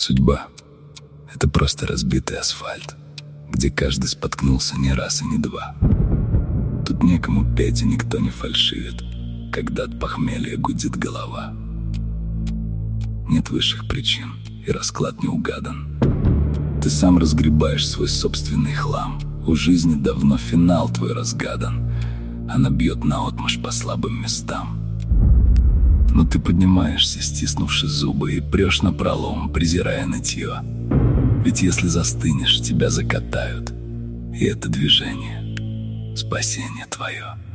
Судьба — это просто разбитый асфальт, где каждый споткнулся не раз и не два. Тут некому петь и никто не фальшивит, когда от похмелья гудит голова. Нет высших причин, и расклад не угадан. Ты сам разгребаешь свой собственный хлам. У жизни давно финал твой разгадан. Она бьет наотмашь по слабым местам. Но ты поднимаешься, стиснувши зубы, и прешь напролом, презирая нытье. Ведь если застынешь, тебя закатают. И это движение — спасение твое.